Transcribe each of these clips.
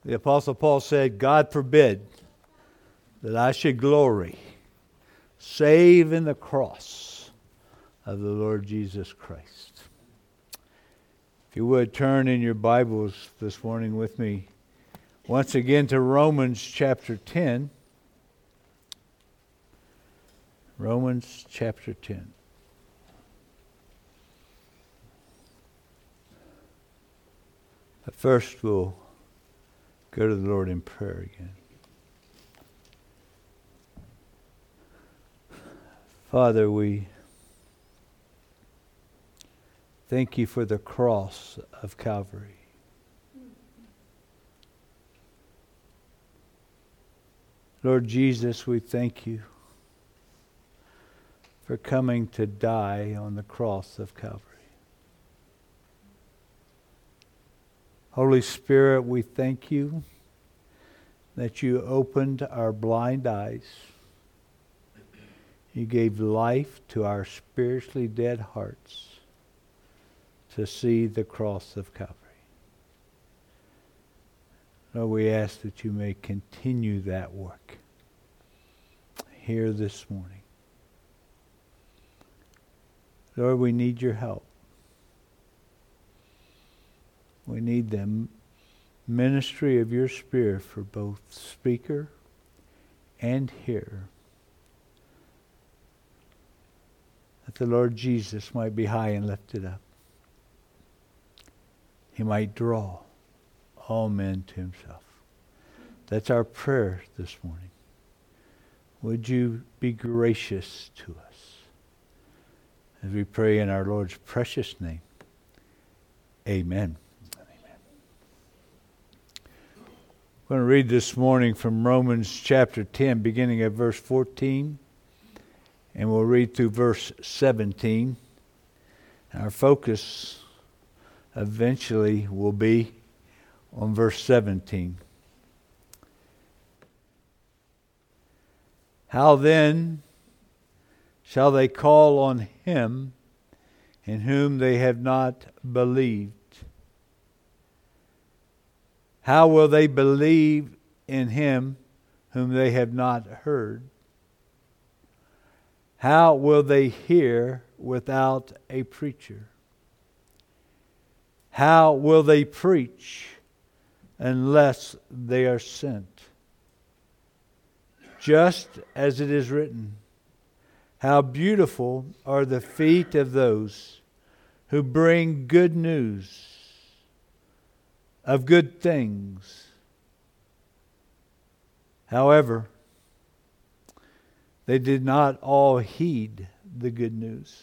The Apostle Paul said, God forbid that I should glory save in the cross of the Lord Jesus Christ. If you would turn in your Bibles this morning with me once again to Romans chapter 10. Romans chapter 10. But first we'll go to the Lord in prayer again. Father, we thank you for the cross of Calvary. Lord Jesus, we thank you for coming to die on the cross of Calvary. Holy Spirit, we thank you that you opened our blind eyes. You gave life to our spiritually dead hearts to see the cross of Calvary. Lord, we ask that you may continue that work here this morning. Lord, we need your help. We need the ministry of your Spirit for both speaker and hearer, that the Lord Jesus might be high and lifted up. He might draw all men to himself. That's our prayer this morning. Would you be gracious to us as we pray in our Lord's precious name. Amen. I'm going to read this morning from Romans chapter 10, beginning at verse 14, and we'll read through verse 17. Our focus eventually will be on verse 17. How then shall they call on him in whom they have not believed? How will they believe in him whom they have not heard? How will they hear without a preacher? How will they preach unless they are sent? Just as it is written, how beautiful are the feet of those who bring good news of good things. However, they did not all heed the good news.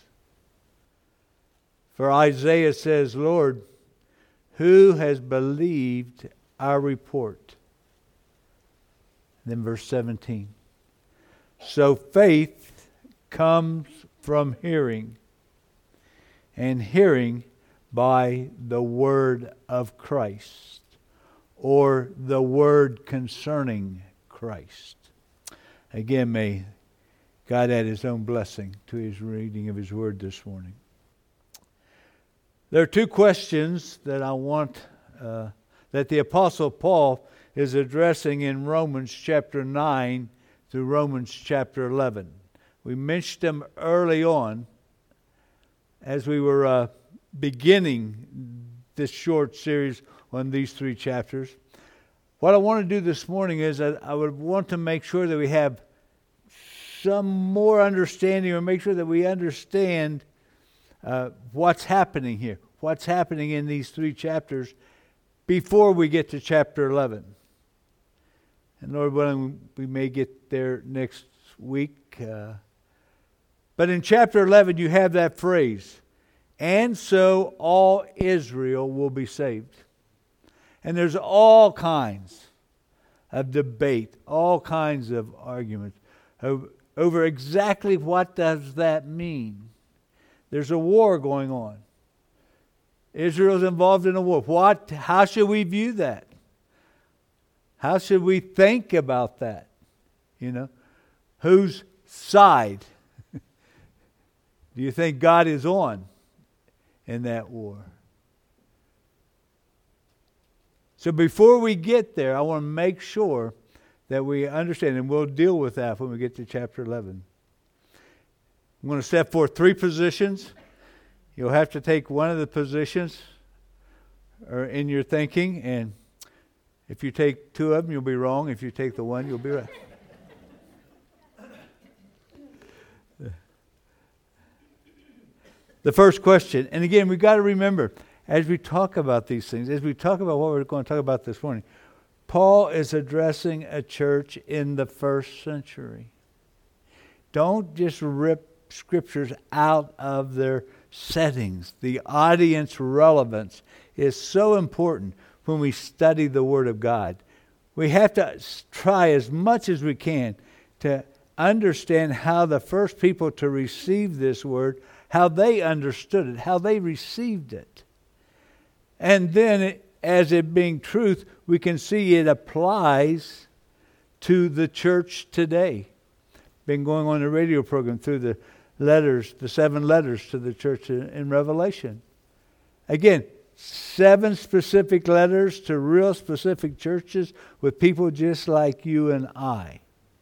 For Isaiah says, Lord, who has believed our report? Then verse 17. So faith comes from hearing, and hearing by the word of Christ, or the word concerning Christ. Again, may God add his own blessing to his reading of his word this morning. There are two questions that I want that the Apostle Paul is addressing in Romans chapter 9 through Romans chapter 11. We mentioned them early on as we were beginning this short series on these three chapters. What I want to do this morning is I would want to make sure that we have some more understanding, or make sure that we understand what's happening here, what's happening in these three chapters before we get to chapter 11. And Lord willing, we may get there next week. But in chapter 11, you have that phrase, and so all Israel will be saved. And there's all kinds of debate, all kinds of arguments over exactly what does that mean. There's a war going on. Israel's involved in a war. How should we view that? How should we think about that? Whose side do you think God is on in that war? So before we get there, I want to make sure that we understand, and we'll deal with that when we get to chapter 11. I'm going to set forth 3 positions. You'll have to take one of the positions or in your thinking, and if you take 2 of them, you'll be wrong. If you take the one, you'll be right. The first question, and again, we've got to remember, as we talk about these things, as we talk about what we're going to talk about this morning, Paul is addressing a church in the first century. Don't just rip scriptures out of their settings. The audience relevance is so important when we study the Word of God. We have to try as much as we can to understand how the first people to receive this Word, how they understood it, how they received it. And then, as it being truth, we can see it applies to the church today. Been going on a radio program through the letters, the 7 letters to the church in Revelation. Again, 7 specific letters to real specific churches with people just like you and I.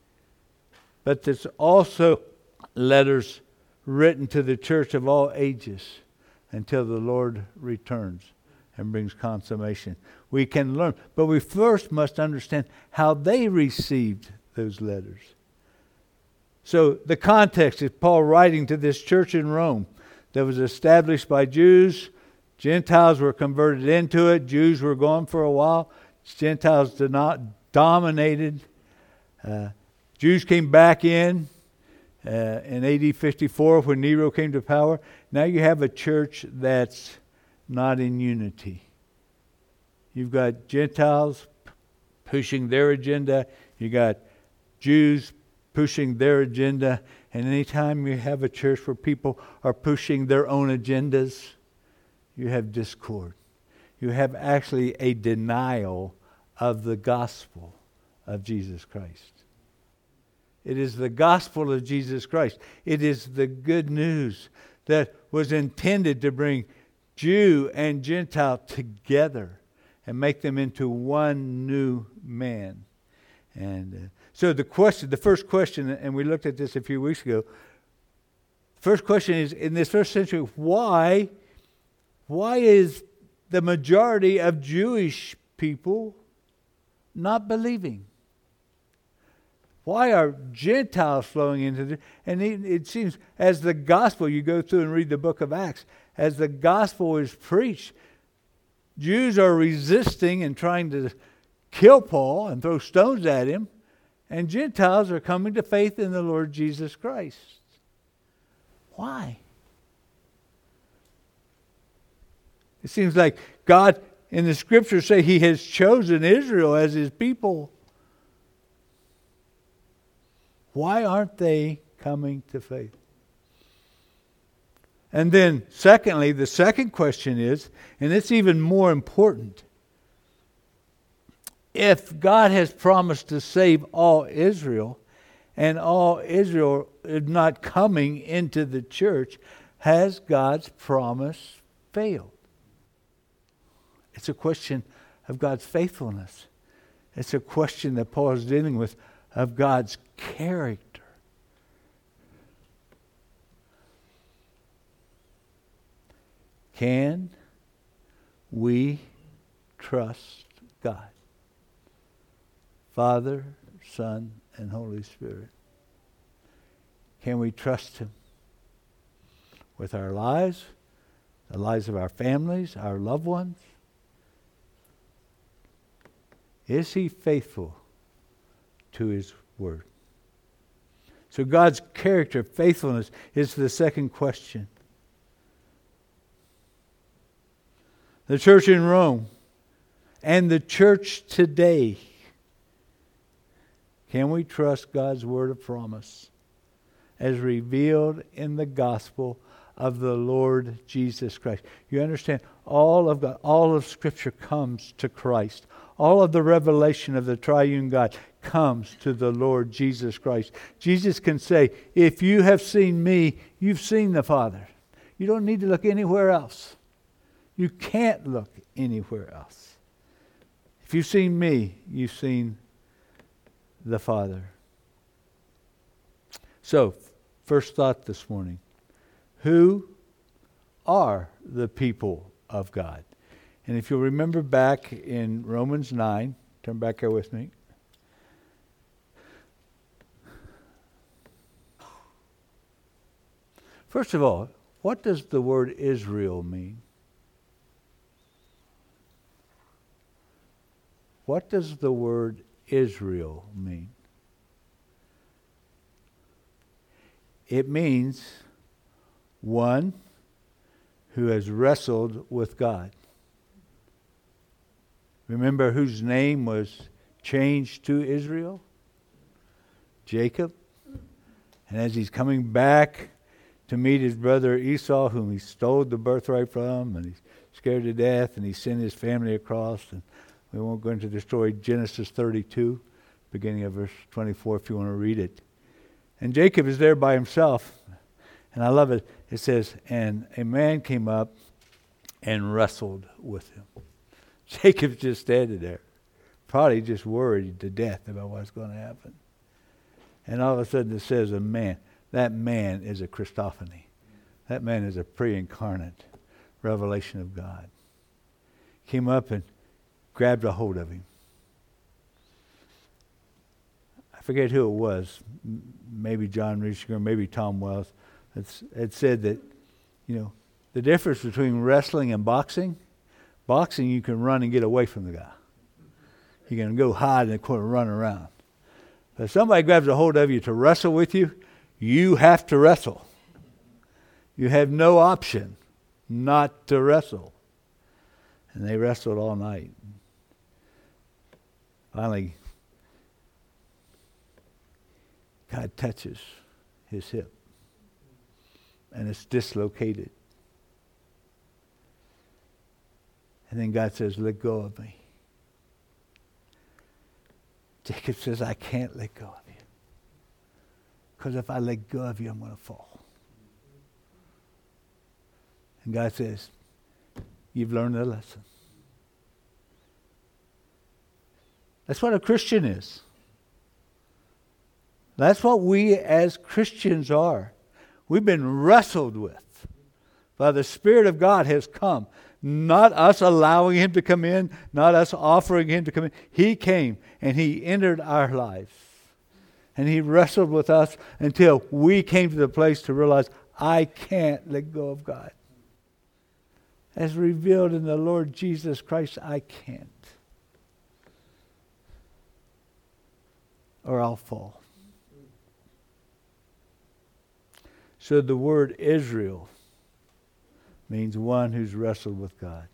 But there's also letters written to the church of all ages until the Lord returns and brings consummation. We can learn, but we first must understand how they received those letters. So the context is Paul writing to this church in Rome that was established by Jews. Gentiles were converted into it. Jews were gone for a while. Gentiles dominated. Jews came back in AD 54 when Nero came to power. Now you have a church that's not in unity. You've got Gentiles pushing their agenda. You got Jews pushing their agenda. And anytime you have a church where people are pushing their own agendas, you have discord. You have actually a denial of the gospel of Jesus Christ. It is the gospel of Jesus Christ. It is the good news that was intended to bring Jew and Gentile together and make them into one new man. And so the first question, and we looked at this a few weeks ago. First question is, in this first century, why is the majority of Jewish people not believing? Why are Gentiles flowing into this? And it seems as the gospel, you go through and read the book of Acts, as the gospel is preached, Jews are resisting and trying to kill Paul and throw stones at him, and Gentiles are coming to faith in the Lord Jesus Christ. Why? It seems like God in the scriptures say He has chosen Israel as His people. Why aren't they coming to faith? And then secondly, the second question is, and it's even more important, if God has promised to save all Israel, and all Israel is not coming into the church, has God's promise failed? It's a question of God's faithfulness. It's a question that Paul is dealing with of God's character. Can we trust God? Father, Son, and Holy Spirit. Can we trust Him with our lives, the lives of our families, our loved ones? Is He faithful to His Word? So God's character, faithfulness, is the second question. The church in Rome and the church today, can we trust God's word of promise as revealed in the gospel of the Lord Jesus Christ? You understand, all of Scripture comes to Christ. All of the revelation of the triune God comes to the Lord Jesus Christ. Jesus can say, if you have seen me, you've seen the Father. You don't need to look anywhere else. You can't look anywhere else. If you've seen me, you've seen the Father. So, first thought this morning. Who are the people of God? And if you'll remember back in Romans 9, turn back here with me. First of all, what does the word Israel mean? What does the word Israel mean? It means one who has wrestled with God. Remember whose name was changed to Israel? Jacob. And as he's coming back to meet his brother Esau, whom he stole the birthright from, and he's scared to death, and he sent his family across. And we won't go into the story, Genesis 32, beginning of verse 24, if you want to read it. And Jacob is there by himself. And I love it. It says, and a man came up and wrestled with him. Jacob's just standing there, probably just worried to death about what's going to happen. And all of a sudden it says a man. That man is a Christophany. That man is a pre-incarnate revelation of God. Came up and grabbed a hold of him. I forget who it was. Maybe John Reisinger, maybe Tom Wells. It said that, the difference between wrestling and boxing, you can run and get away from the guy. You can go hide in the corner and run around. But if somebody grabs a hold of you to wrestle with you, you have to wrestle. You have no option not to wrestle. And they wrestled all night. Finally, God touches his hip. And it's dislocated. And then God says, let go of me. Jacob says, I can't let go of you. Because if I let go of you, I'm going to fall. And God says, you've learned the lesson. That's what a Christian is. That's what we as Christians are. We've been wrestled with. By the Spirit of God has come. Not us allowing him to come in, not us offering him to come in. He came and he entered our lives. And he wrestled with us until we came to the place to realize, I can't let go of God. As revealed in the Lord Jesus Christ, I can't. Or I'll fall. So the word Israel means one who's wrestled with God.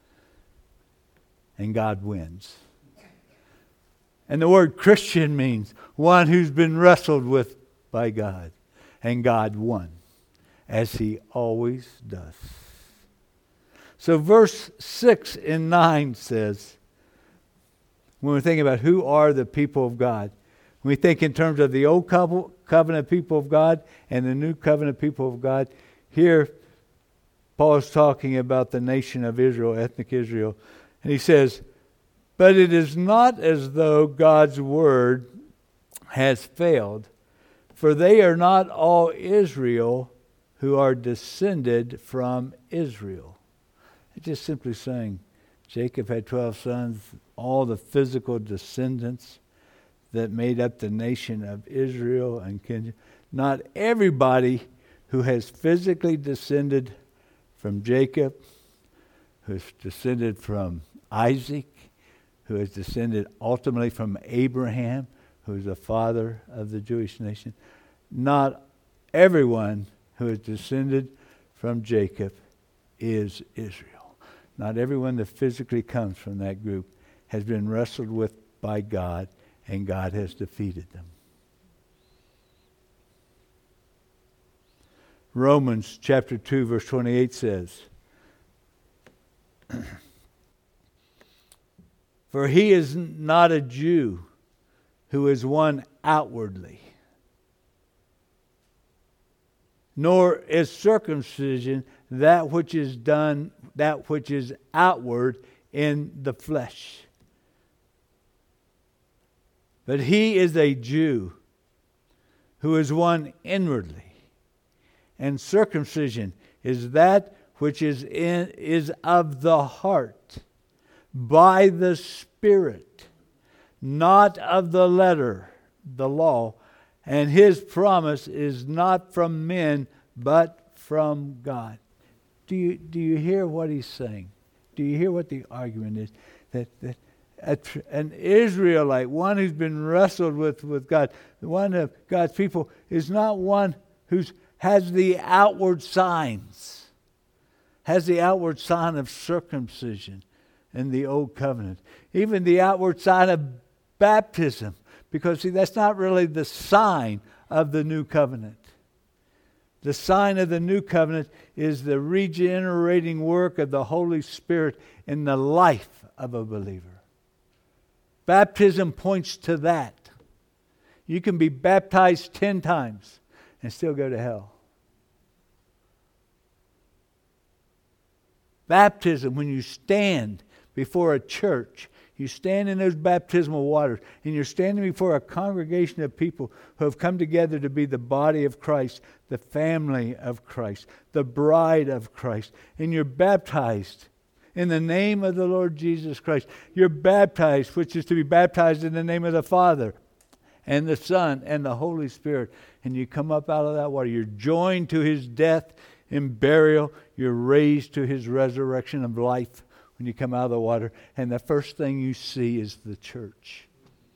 And God wins. And the word Christian means one who's been wrestled with by God. And God won, as he always does. So verse 6 and 9 says, when we're thinking about who are the people of God, when we think in terms of the old covenant people of God and the new covenant people of God, here Paul is talking about the nation of Israel, ethnic Israel. And he says, but it is not as though God's word has failed, for they are not all Israel who are descended from Israel. It's just simply saying Jacob had 12 sons, all the physical descendants that made up the nation of Israel and Kenya. Not everybody who has physically descended from Jacob, who has descended from Isaac, who has descended ultimately from Abraham, who is the father of the Jewish nation. Not everyone who has descended from Jacob is Israel. Not everyone that physically comes from that group has been wrestled with by God, and God has defeated them. Romans chapter 2 verse 28 says, for he is not a Jew who is one outwardly, nor is circumcision that which is done, that which is outward in the flesh. But he is a Jew who is one inwardly. And circumcision is that which is of the heart, by the Spirit, not of the letter, the law. And his promise is not from men, but from God. Do you hear what he's saying? Do you hear what the argument is? That an Israelite, one who's been wrestled with God, one of God's people, is not one who has the outward signs, has the outward sign of circumcision in the old covenant, even the outward sign of baptism, because see, that's not really the sign of the new covenant. The sign of the new covenant is the regenerating work of the Holy Spirit in the life of a believer. Baptism points to that. You can be baptized 10 times and still go to hell. Baptism, when you stand before a church, you stand in those baptismal waters, and you're standing before a congregation of people who have come together to be the body of Christ, the family of Christ, the bride of Christ, and you're baptized in the name of the Lord Jesus Christ. You're baptized, which is to be baptized in the name of the Father and the Son and the Holy Spirit. And you come up out of that water. You're joined to his death and burial. You're raised to his resurrection of life when you come out of the water. And the first thing you see is the church.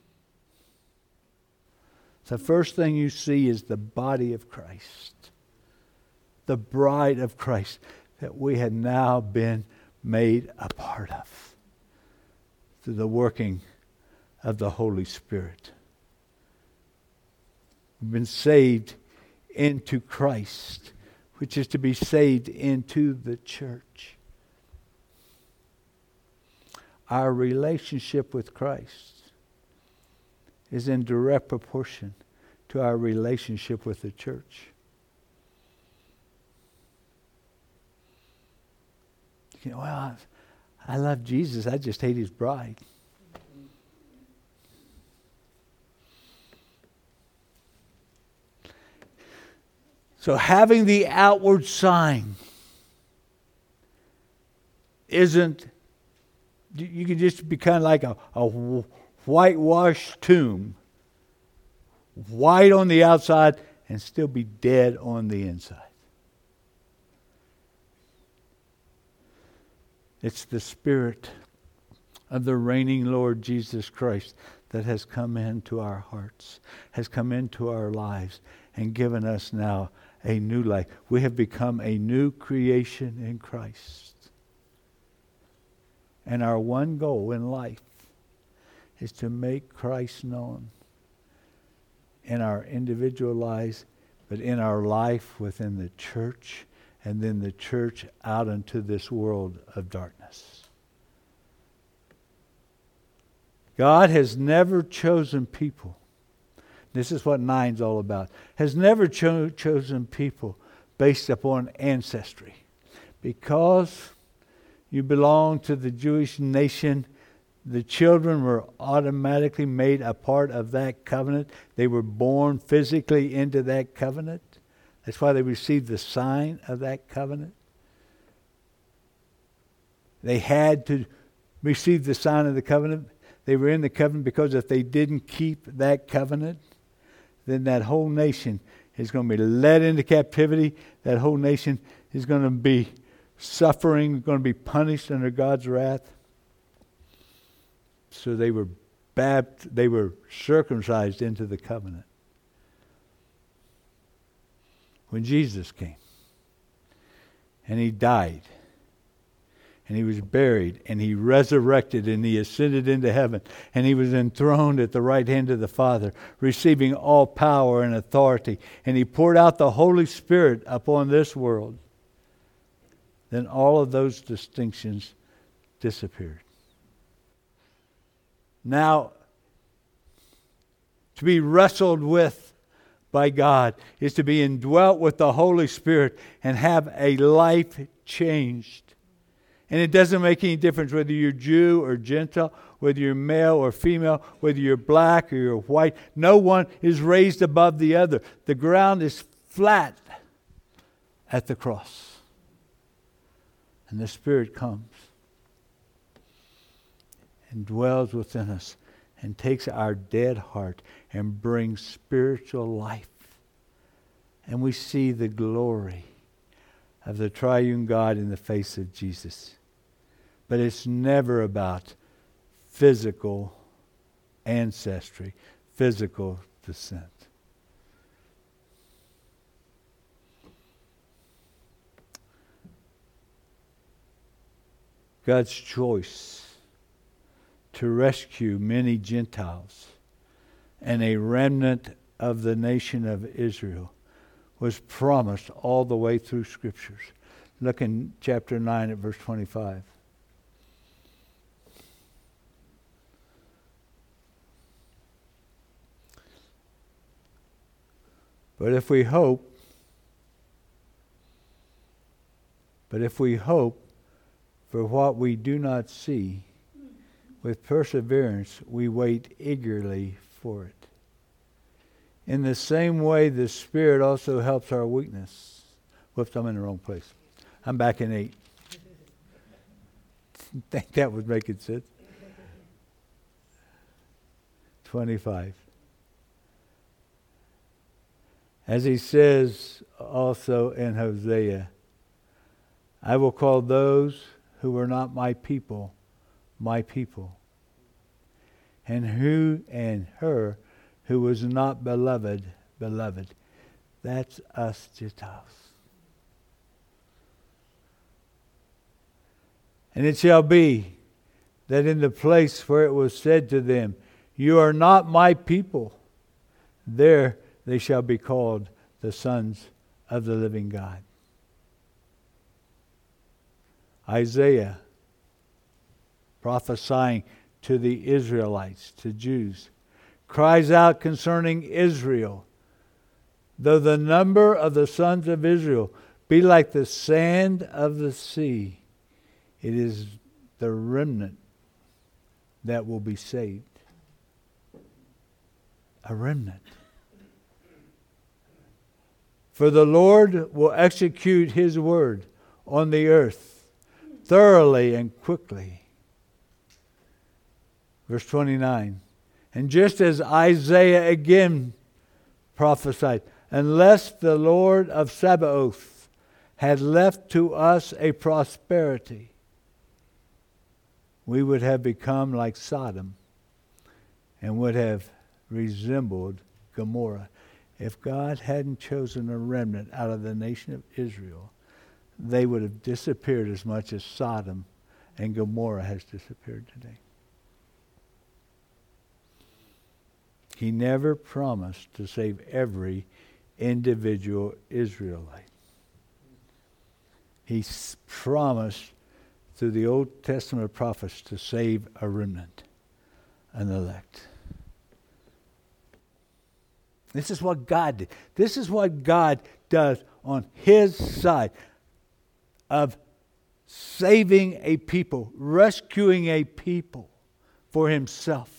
The first thing you see is the body of Christ, the bride of Christ that we had now been made a part of through the working of the Holy Spirit. We've been saved into Christ, which is to be saved into the church. Our relationship with Christ is in direct proportion to our relationship with the church. You know, well, I love Jesus, I just hate his bride. So having the outward sign isn't, you can just be kind of like a whitewashed tomb, white on the outside and still be dead on the inside. It's the Spirit of the reigning Lord Jesus Christ that has come into our hearts, has come into our lives, and given us now a new life. We have become a new creation in Christ. And our one goal in life is to make Christ known in our individual lives, but in our life within the church, and then the church out into this world of darkness. God has never chosen people. This is what 9's all about. Has never chosen people based upon ancestry. Because you belong to the Jewish nation, the children were automatically made a part of that covenant. They were born physically into that covenant. That's why they received the sign of that covenant. They had to receive the sign of the covenant. They were in the covenant because if they didn't keep that covenant, then that whole nation is going to be led into captivity. That whole nation is going to be suffering, going to be punished under God's wrath. So they were circumcised into the covenant. When Jesus came, and he died, and he was buried, and he resurrected, and he ascended into heaven, and he was enthroned at the right hand of the Father, receiving all power and authority, and he poured out the Holy Spirit upon this world, then all of those distinctions disappeared. Now, to be wrestled with by God is to be indwelt with the Holy Spirit and have a life changed And it doesn't make any difference whether you're Jew or Gentile, whether you're male or female, whether you're black or you're white. No one is raised above the other. The ground is flat at the cross. And the Spirit comes and dwells within us and takes our dead heart and brings spiritual life. And we see the glory of the triune God in the face of Jesus. But it's never about physical ancestry, physical descent. God's choice to rescue many Gentiles and a remnant of the nation of Israel was promised all the way through Scriptures. Look in chapter 9 at verse 25. But if we hope for what we do not see, with perseverance we wait eagerly for it. In the same way, the Spirit also helps our weakness. Whoops, I'm in the wrong place. I'm back in 8. Think that would make it sense. 25. As he says also in Hosea, I will call those who were not my people, and her who was not beloved, beloved. That's us Gentiles. And it shall be that in the place where it was said to them, you are not my people, there they shall be called the sons of the living God. Isaiah, prophesying to the Israelites, to Jews, cries out concerning Israel, though the number of the sons of Israel be like the sand of the sea, it is the remnant that will be saved. A remnant. For the Lord will execute His word on the earth thoroughly and quickly. Verse 29. And just as Isaiah again prophesied, unless the Lord of Sabaoth had left to us a prosperity, we would have become like Sodom and would have resembled Gomorrah. If God hadn't chosen a remnant out of the nation of Israel, they would have disappeared as much as Sodom and Gomorrah has disappeared today. He never promised to save every individual Israelite. He promised through the Old Testament prophets to save a remnant, an elect. This is what God did. This is what God does on His side of saving a people, rescuing a people for Himself.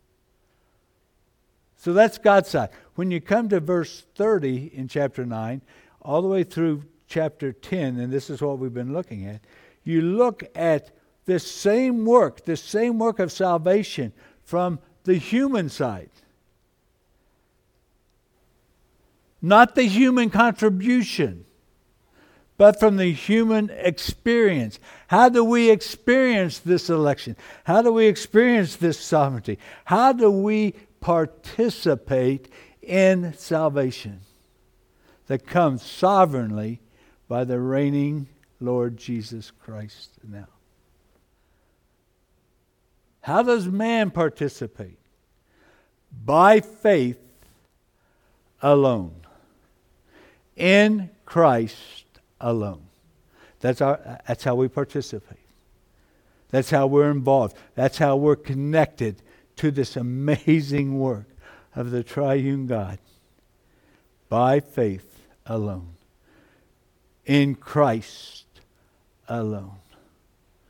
So that's God's side. When you come to verse 30 in chapter 9, all the way through chapter 10, and this is what we've been looking at, you look at this same work of salvation from the human side. Not the human contribution, but from the human experience. How do we experience this election? How do we experience this sovereignty? How do we participate in salvation that comes sovereignly by the reigning Lord Jesus Christ now? How does man participate? By faith alone. In Christ alone. That's how we participate. That's how we're involved. That's how we're connected to this amazing work of the triune God. By faith alone. In Christ alone.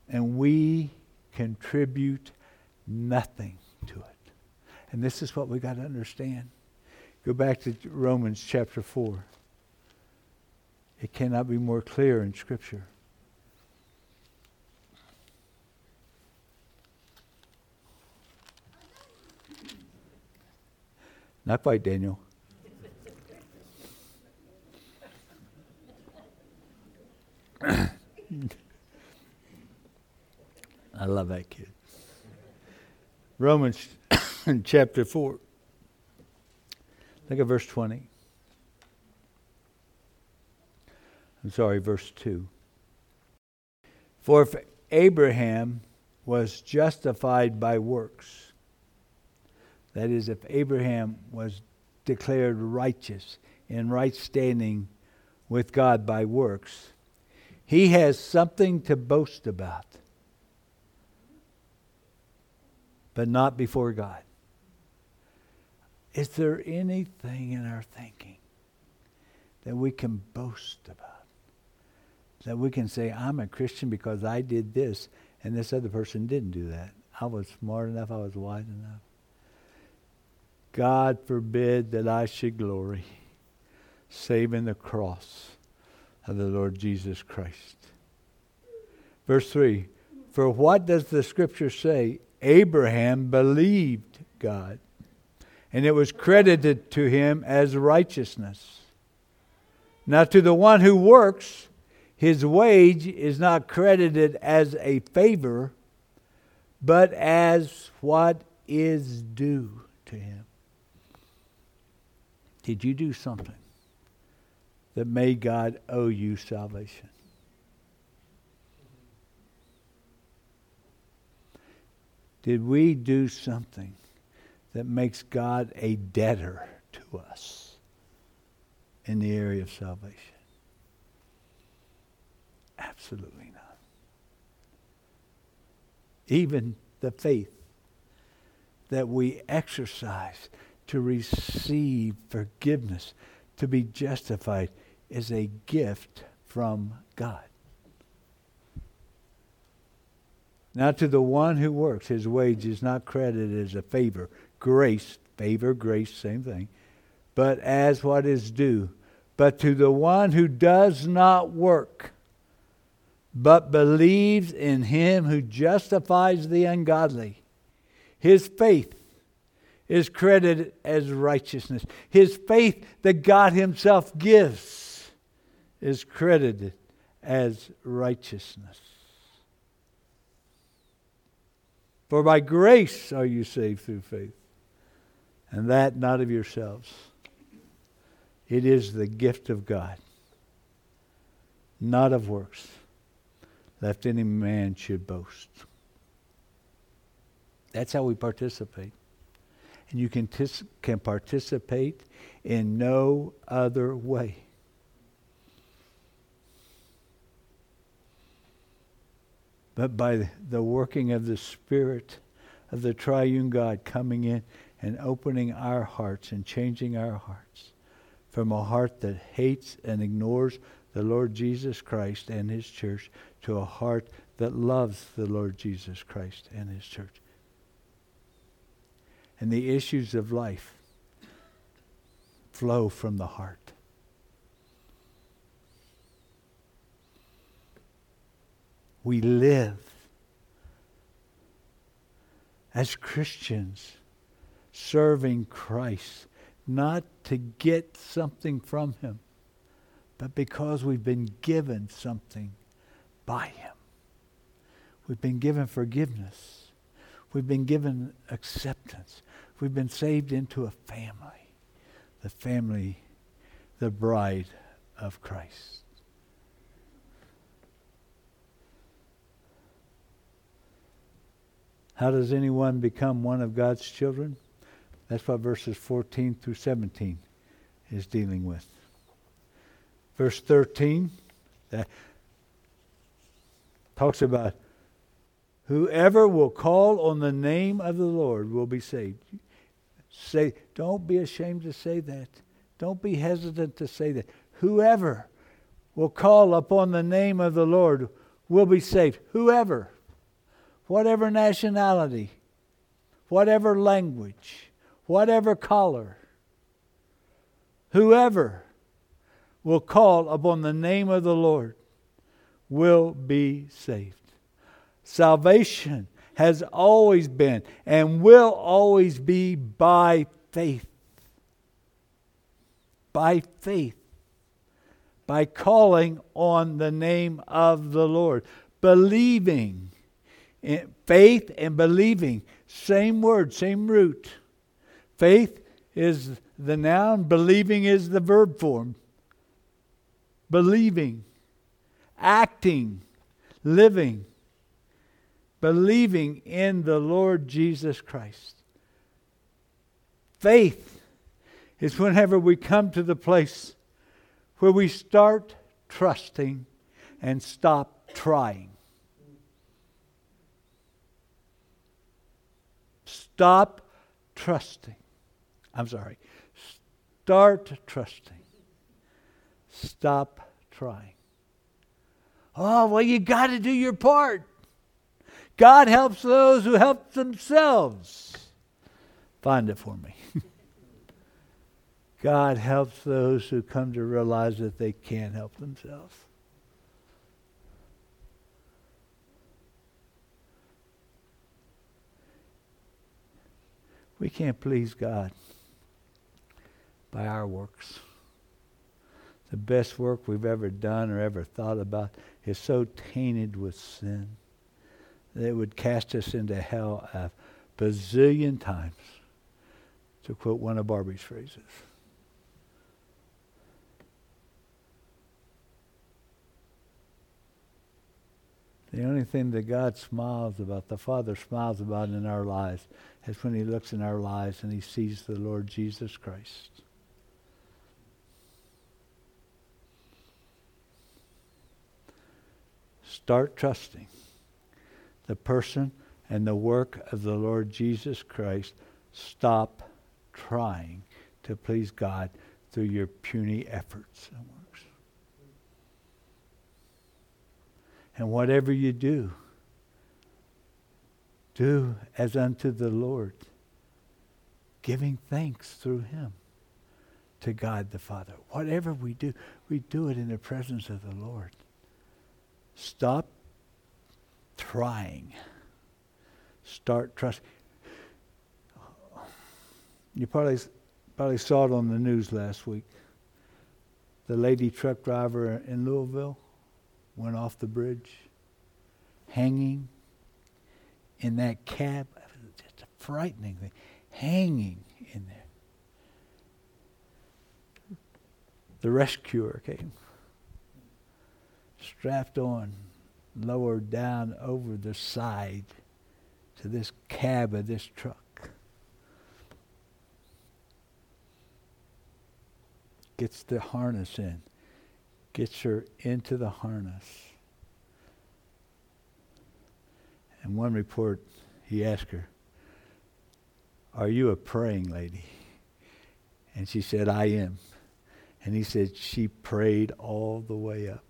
And we contribute nothing to it. And this is what we got to understand. Go back to Romans chapter 4. It cannot be more clear in Scripture. Not quite, Daniel. I love that kid. Romans chapter 4. Look at verse 20. I'm sorry, verse 2. For if Abraham was justified by works, that is, if Abraham was declared righteous, in right standing with God by works, he has something to boast about, but not before God. Is there anything in our thinking that we can boast about? That we can say, I'm a Christian because I did this and this other person didn't do that. I was smart enough, I was wise enough. God forbid that I should glory, save in the cross of the Lord Jesus Christ. Verse 3, for what does the Scripture say? Abraham believed God, and it was credited to him as righteousness. Now to the one who works, his wage is not credited as a favor, but as what is due to him. Did you do something that made God owe you salvation? Did we do something that makes God a debtor to us in the area of salvation? Absolutely not. Even the faith that we exercise to receive forgiveness, to be justified, is a gift from God. Now to the one who works, his wage is not credited as a favor. Grace, favor, grace, same thing. But as what is due. But to the one who does not work, but believes in him who justifies the ungodly, his faith is credited as righteousness. His faith that God himself gives is credited as righteousness. For by grace are you saved through faith, and that not of yourselves. It is the gift of God, not of works, lest any man should boast. That's how we participate. And you can participate in no other way. But by the working of the Spirit of the triune God coming in and opening our hearts and changing our hearts from a heart that hates and ignores the Lord Jesus Christ and his church to a heart that loves the Lord Jesus Christ and his church. And the issues of life flow from the heart. We live as Christians serving Christ, not to get something from him, but because we've been given something by him. We've been given forgiveness. We've been given acceptance. We've been saved into a family, the bride of Christ. How does anyone become one of God's children? That's what verses 14 through 17 is dealing with. Verse 13 that talks about whoever will call on the name of the Lord will be saved. Say, don't be ashamed to say that. Don't be hesitant to say that. Whoever will call upon the name of the Lord will be saved. Whoever. whatever nationality, whatever language, whatever color, whoever will call upon the name of the Lord will be saved. Salvation has always been and will always be by faith. By faith. By calling on the name of the Lord. Believing. Faith and believing. Same word, same root. Faith is the noun. Believing is the verb form. Believing. Acting. Living. Believing in the Lord Jesus Christ. Faith is whenever we come to the place where we start trusting and stop trying. Stop trusting. Start trusting. Stop trying. Oh, well, you got to do your part. God helps those who help themselves. Find it for me. God helps those who come to realize that they can't help themselves. We can't please God by our works. The best work we've ever done or ever thought about is so tainted with sin that it would cast us into hell a bazillion times, to quote one of Barbie's phrases. The only thing that God smiles about, the Father smiles about in our lives, is when He looks in our lives and He sees the Lord Jesus Christ. Start trusting the person and the work of the Lord Jesus Christ. Stop trying to please God through your puny efforts and works. And whatever you do, do as unto the Lord, giving thanks through Him to God the Father. Whatever we do it in the presence of the Lord. Stop trying. Start trusting. You probably saw it on the news last week. The lady truck driver in Louisville went off the bridge, hanging in that cab. It was just a frightening thing. Hanging in there. The rescuer came. Strapped on, lowered down over the side to this cab of this truck. Gets the harness in. Gets her into the harness. And one report, he asked her, "Are you a praying lady?" And she said, "I am." And he said, she prayed all the way up.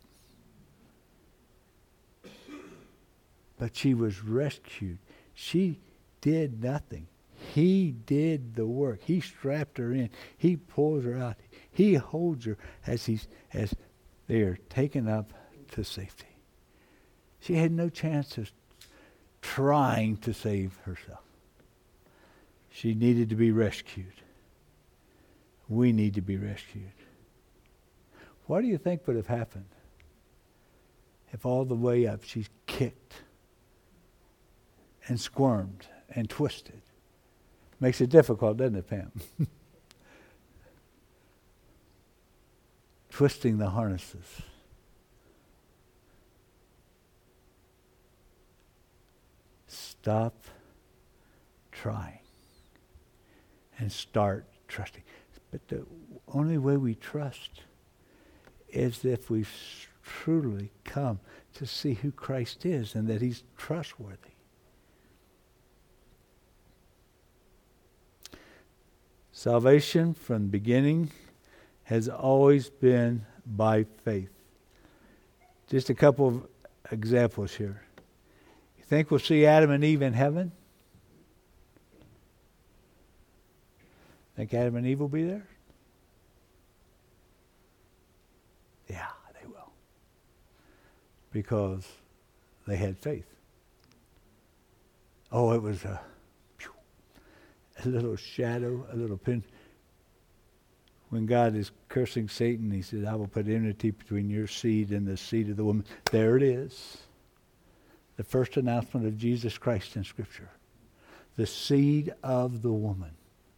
But she was rescued. She did nothing. He did the work. He strapped her in. He pulls her out. He holds her as they are taken up to safety. She had no chance of trying to save herself. She needed to be rescued. We need to be rescued. What do you think would have happened if all the way up she's kicked and squirmed and twisted? Makes it difficult, doesn't it, Pam? Twisting the harnesses. Stop trying and start trusting. But the only way we trust is if we've truly come to see who Christ is and that He's trustworthy. Salvation from the beginning has always been by faith. Just a couple of examples here. You think we'll see Adam and Eve in heaven? Think Adam and Eve will be there? Yeah, they will. Because they had faith. Oh, it was a little shadow, a little pin. When God is cursing Satan, he says, I will put enmity between your seed and the seed of the woman. There it is. The first announcement of Jesus Christ in Scripture. The seed of the woman.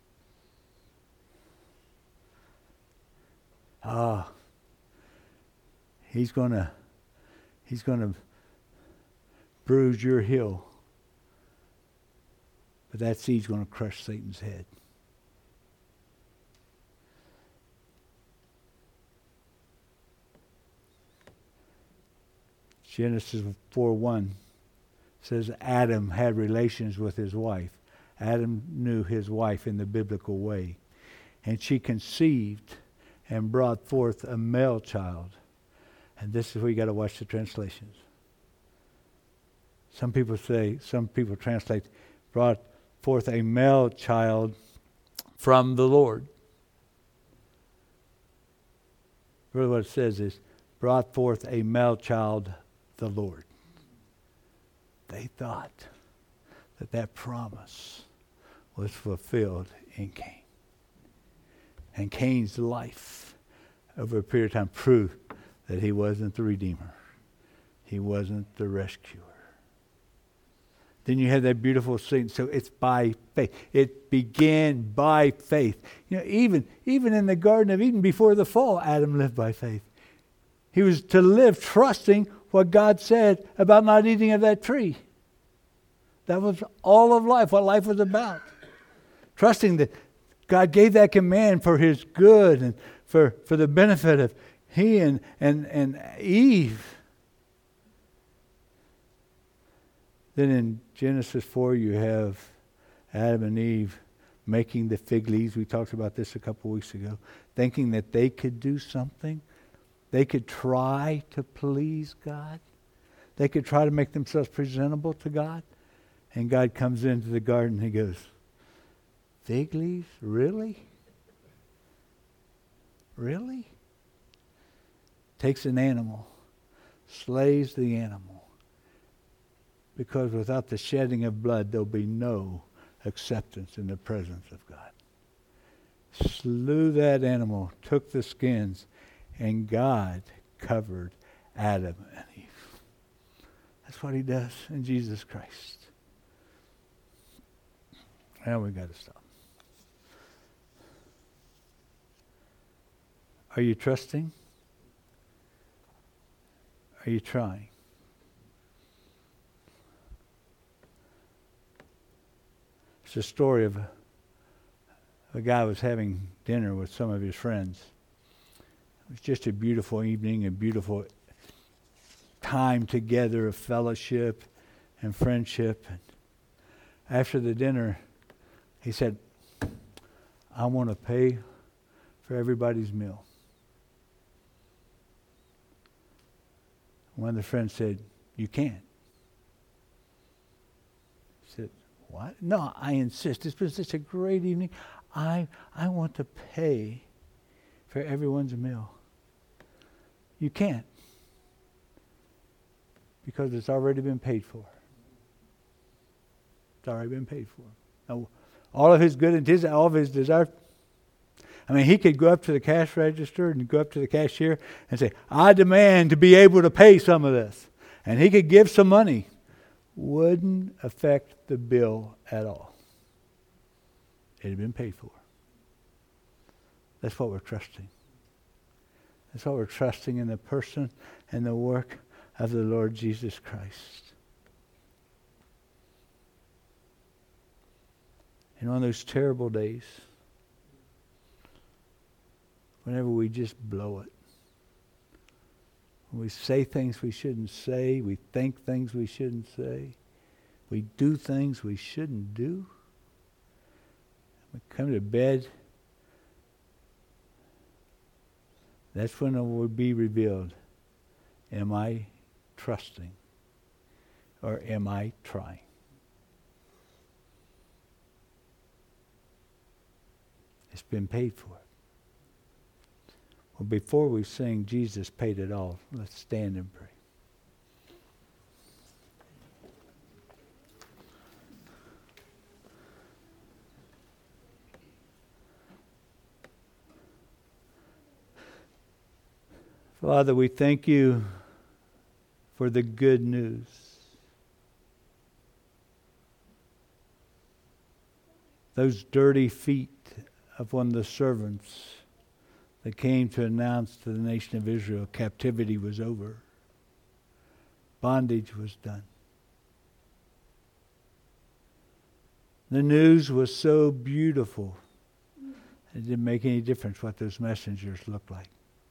He's gonna bruise your heel. But that seed's going to crush Satan's head. Genesis 4:1 says Adam had relations with his wife. Adam knew his wife in the biblical way. And she conceived and brought forth a male child. And this is where you got to watch the translations. Some people translate, brought forth a male child from the Lord. Really what it says is, brought forth a male child, the Lord. They thought that promise was fulfilled in Cain. And Cain's life over a period of time proved that he wasn't the Redeemer. He wasn't the rescuer. Then you have that beautiful scene. So it's by faith. It began by faith. You know, even in the Garden of Eden before the fall, Adam lived by faith. He was to live trusting what God said about not eating of that tree. That was all of life, what life was about. Trusting that God gave that command for his good and for the benefit of he and Eve. Then in Genesis 4, you have Adam and Eve making the fig leaves. We talked about this a couple weeks ago. Thinking that they could do something. They could try to please God. They could try to make themselves presentable to God. And God comes into the garden and he goes, fig leaves? Really? Really? Takes an animal. Slays the animal. Because without the shedding of blood, there'll be no acceptance in the presence of God. Slew that animal, took the skins, and God covered Adam and Eve. That's what he does in Jesus Christ. Now we've got to stop. Are you trusting? Are you trying? It's a story of a guy who was having dinner with some of his friends. It was just a beautiful evening, a beautiful time together of fellowship and friendship. And after the dinner, he said, I want to pay for everybody's meal. One of the friends said, you can't. He said, what? No, I insist. It's been such a great evening. I want to pay for everyone's meal. You can't. Because it's already been paid for. It's already been paid for. Now, all of his good intentions, all of his desire. I mean, he could go up to the cash register and go up to the cashier and say, I demand to be able to pay some of this. And he could give some money. Wouldn't affect the bill at all. It had been paid for. That's what we're trusting. That's what we're trusting in the person and the work of the Lord Jesus Christ. And on those terrible days, whenever we just blow it, when we say things we shouldn't say, we think things we shouldn't say, we do things we shouldn't do, we come to bed, that's when it will be revealed. Am I trusting or am I trying? It's been paid for. Well, before we sing, Jesus paid it all. Let's stand and pray. Father, we thank you for the good news. Those dirty feet of one of the servants that came to announce to the nation of Israel captivity was over. Bondage was done. The news was so beautiful, it didn't make any difference what those messengers looked like.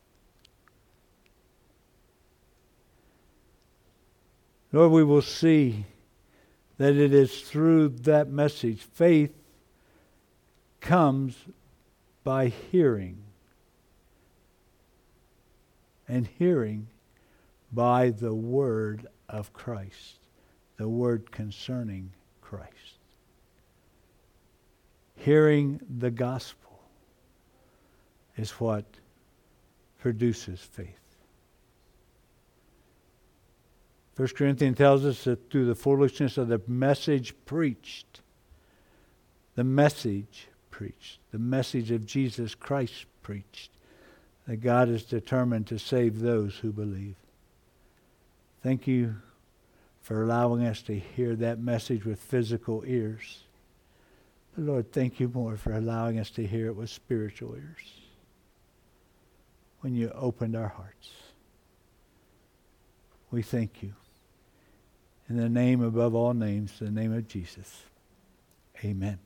Lord, we will see that it is through that message. Faith comes by hearing, and hearing by the word of Christ, the word concerning Christ. Hearing the gospel is what produces faith. 1 Corinthians tells us that through the foolishness of the message preached, the message of Jesus Christ preached, that God is determined to save those who believe. Thank you for allowing us to hear that message with physical ears. But Lord, thank you more for allowing us to hear it with spiritual ears when you opened our hearts. We thank you. In the name above all names, the name of Jesus. Amen.